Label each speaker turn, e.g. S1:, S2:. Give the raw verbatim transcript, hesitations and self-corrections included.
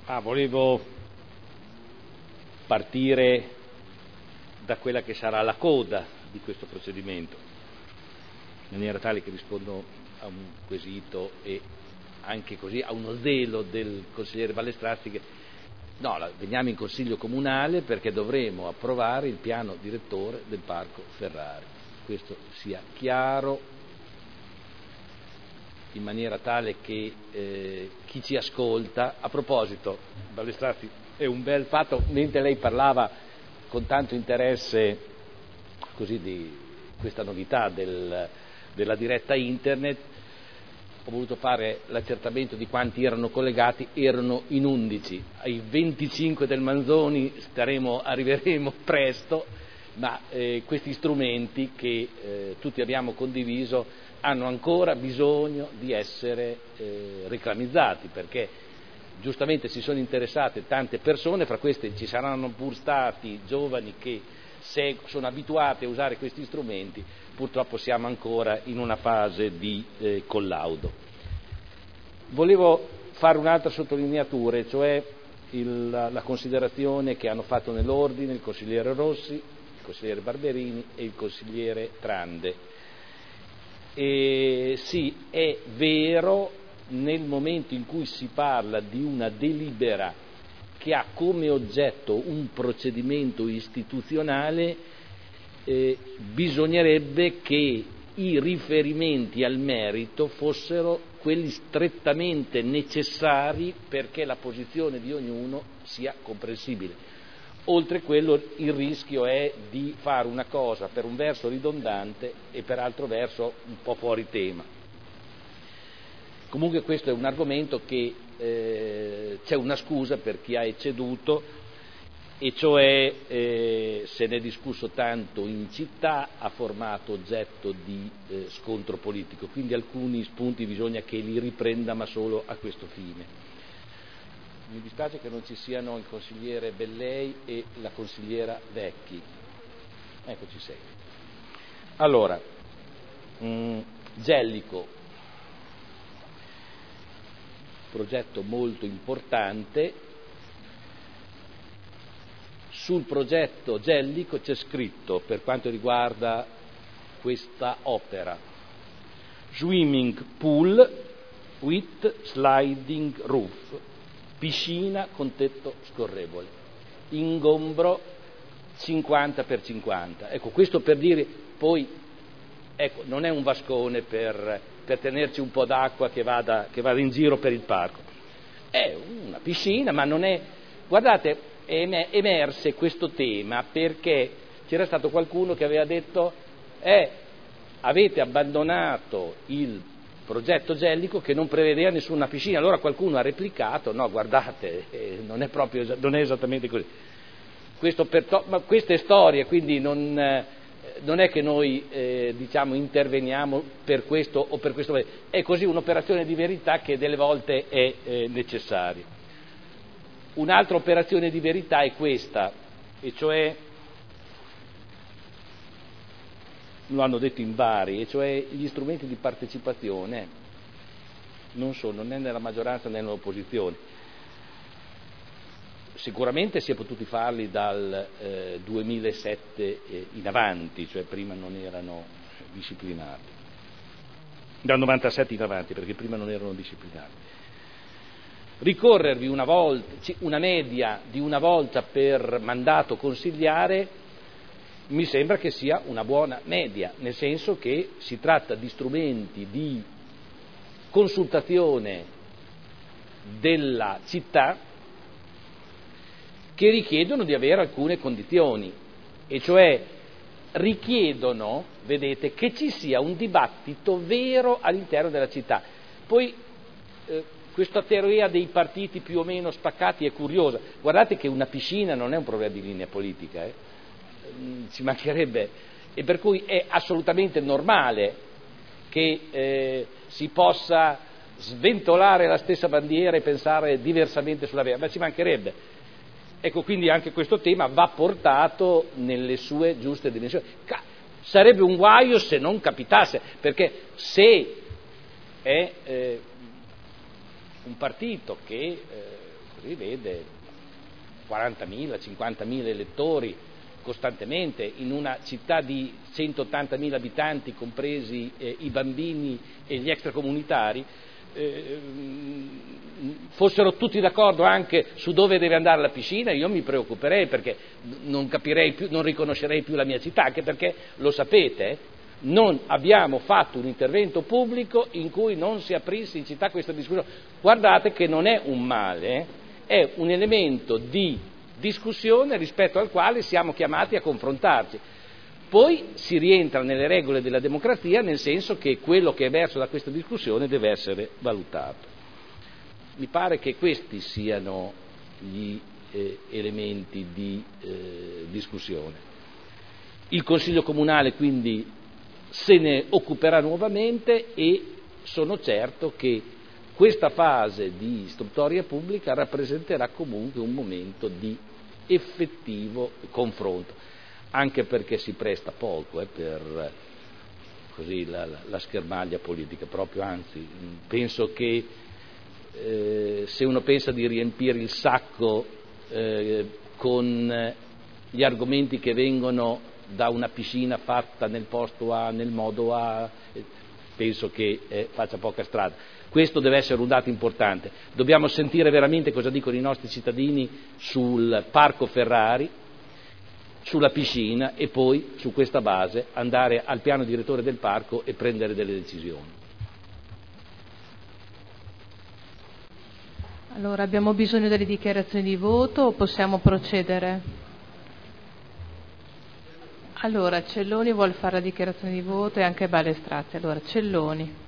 S1: Ah, volevo partire da quella che sarà la coda di questo procedimento, in maniera tale che rispondo a un quesito e anche così a uno zelo del consigliere Ballestrassi che no, veniamo in consiglio comunale perché dovremo approvare il piano direttore del Parco Ferrari. Questo sia chiaro, in maniera tale che eh, chi ci ascolta, a proposito, Ballestrassi, è un bel fatto, mentre lei parlava con tanto interesse così di questa novità del, della diretta internet, ho voluto fare l'accertamento di quanti erano collegati, erano in undici, ai venticinque del Manzoni staremo, arriveremo presto, ma eh, questi strumenti che eh, tutti abbiamo condiviso hanno ancora bisogno di essere eh, reclamizzati, perché giustamente si sono interessate tante persone, fra queste ci saranno pur stati giovani che se sono abituati a usare questi strumenti, purtroppo siamo ancora in una fase di eh, collaudo. Volevo fare un'altra sottolineatura, cioè il, la, la considerazione che hanno fatto nell'ordine il consigliere Rossi, il consigliere Barberini e il consigliere Trande. E sì, è vero, nel momento in cui si parla di una delibera che ha come oggetto un procedimento istituzionale, eh, bisognerebbe che i riferimenti al merito fossero quelli strettamente necessari perché la posizione di ognuno sia comprensibile. Oltre quello il rischio è di fare una cosa per un verso ridondante e per altro verso un po' fuori tema. Comunque questo è un argomento che eh, c'è una scusa per chi ha ecceduto, e cioè eh, se ne è discusso tanto in città, ha formato oggetto di eh, scontro politico, quindi alcuni spunti bisogna che li riprenda, ma solo a questo fine. Mi dispiace che non ci siano il consigliere Bellei e la consigliera Vecchi. Ecco, ci sei. Allora, mh, Gellico, progetto molto importante. Sul progetto Gellico c'è scritto, per quanto riguarda questa opera, swimming pool with sliding roof, piscina con tetto scorrevole, ingombro cinquanta per cinquanta. Ecco, questo per dire, poi, ecco, non è un vascone per, per tenerci un po' d'acqua che vada, che vada in giro per il parco, è una piscina, ma non è, guardate, è emerse questo tema perché c'era stato qualcuno che aveva detto eh, avete abbandonato il progetto Gellico che non prevedeva nessuna piscina. Allora qualcuno ha replicato no, guardate, eh, non è proprio, non è esattamente così. Questo per to- ma questa è storia, quindi non, eh, non è che noi eh, diciamo interveniamo per questo o per questo, è così un'operazione di verità che delle volte è eh, necessaria. Un'altra operazione di verità è questa, e cioè, lo hanno detto in vari, e cioè gli strumenti di partecipazione non sono né nella maggioranza né nell'opposizione. Sicuramente si è potuti farli dal eh, duemilasette eh, in avanti, cioè prima non erano disciplinati, dal novantasette in avanti, perché prima non erano disciplinati. Ricorrervi una volta, una media di una volta per mandato consigliare mi sembra che sia una buona media, nel senso che si tratta di strumenti di consultazione della città che richiedono di avere alcune condizioni, e cioè richiedono, vedete, che ci sia un dibattito vero all'interno della città. Poi eh, questa teoria dei partiti più o meno spaccati è curiosa. Guardate che una piscina non è un problema di linea politica, eh? Ci mancherebbe, e per cui è assolutamente normale che eh, si possa sventolare la stessa bandiera e pensare diversamente sulla vera, ma ci mancherebbe. Ecco, quindi anche questo tema va portato nelle sue giuste dimensioni. Sarebbe un guaio se non capitasse, perché se è eh, un partito che eh, così vede quarantamila, cinquantamila elettori costantemente in una città di centottantamila abitanti, compresi eh, i bambini e gli extracomunitari, eh, fossero tutti d'accordo anche su dove deve andare la piscina, io mi preoccuperei, perché non capirei più, non riconoscerei più la mia città, anche perché, lo sapete, non abbiamo fatto un intervento pubblico in cui non si aprisse in città questa discussione. Guardate che non è un male, eh? È un elemento di discussione rispetto al quale siamo chiamati a confrontarci. Poi si rientra nelle regole della democrazia, nel senso che quello che è emerso da questa discussione deve essere valutato. Mi pare che questi siano gli eh, elementi di eh, discussione. Il Consiglio Comunale quindi se ne occuperà nuovamente e sono certo che questa fase di istruttoria pubblica rappresenterà comunque un momento di effettivo confronto, anche perché si presta poco eh, per così la, la, la schermaglia politica, proprio anzi, penso che eh, se uno pensa di riempire il sacco eh, con gli argomenti che vengono da una piscina fatta nel posto A, nel modo A, penso che eh, faccia poca strada. Questo deve essere un dato importante. Dobbiamo sentire veramente cosa dicono i nostri cittadini sul parco Ferrari, sulla piscina, e poi su questa base andare al piano direttore del parco e prendere delle decisioni.
S2: Allora, abbiamo bisogno delle dichiarazioni di voto o possiamo procedere? Allora, Celloni vuole fare la dichiarazione di voto e anche Balestrazzi. Allora, Celloni.